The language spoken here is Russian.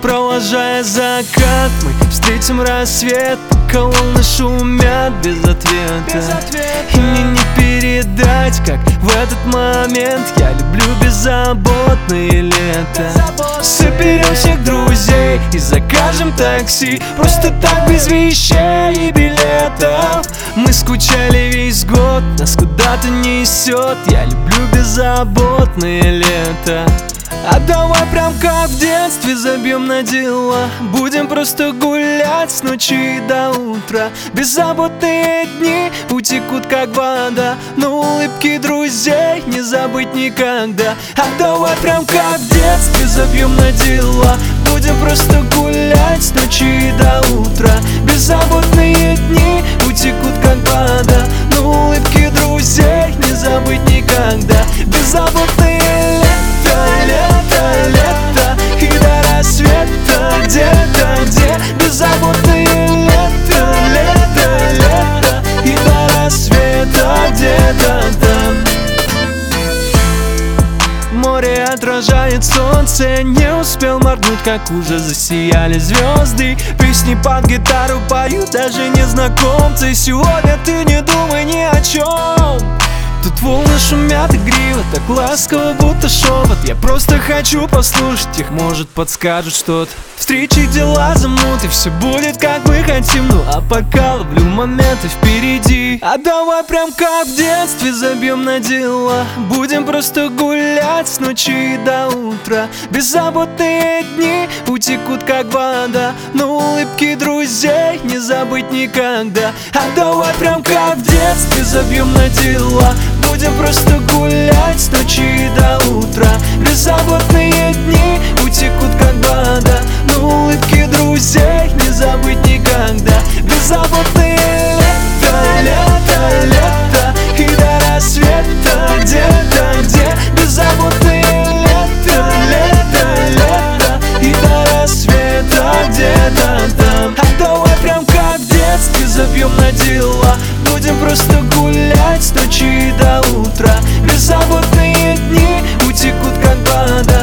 Провожая закат, мы встретим рассвет. Колонны шумят без ответа, и мне не передать, как в этот момент я люблю беззаботное лето. Соберем всех друзей и закажем такси, просто так без вещей и билетов. Мы скучали весь год, нас куда-то несет. Я люблю беззаботное лето. А давай прям как в детстве забьем на дела. Будем просто гулять с ночи до утра. Беззаботные дни утекут как вода, но улыбки друзей не забыть никогда. А давай прям как в детстве забьем на дела. Будем просто гулять с ночи до утра. Беззаботные дни утекут как вода, но улыбки друзей не забыть никогда. Беззаботные лето, лето, и до рассвета где-то, где беззаботное лето, лето, лето, и до рассвета где-то там. Море отражает солнце, не успел моргнуть, как уже засияли звезды. Песни под гитару поют даже незнакомцы. Сегодня ты не думай ни о чем. Тут волны шумят игриво, так ласково, будто шепот. Я просто хочу послушать их, может подскажут что-то. Встречи, дела замнут, и все будет как мы хотим. Ну а пока ловлю моменты впереди. А давай прям как в детстве забьем на дела. Будем просто гулять с ночи до утра. Беззаботные дни утекут как вода, но улыбки друзей не забыть никогда. А давай прям как в детстве забьем на дела. Будем просто гулять с ночи до утра. Беззаботные дни утекут как вода, но улыбки друзей не забыть никогда. Беззаботные лето, лето, лето, и до рассвета где-то, где беззаботные лето, лето, лето, и до рассвета где-то там. А давай прям как в детстве забьем на дела. Будем просто гулять с ночи до утра. Беззаботные дни утекут как вода,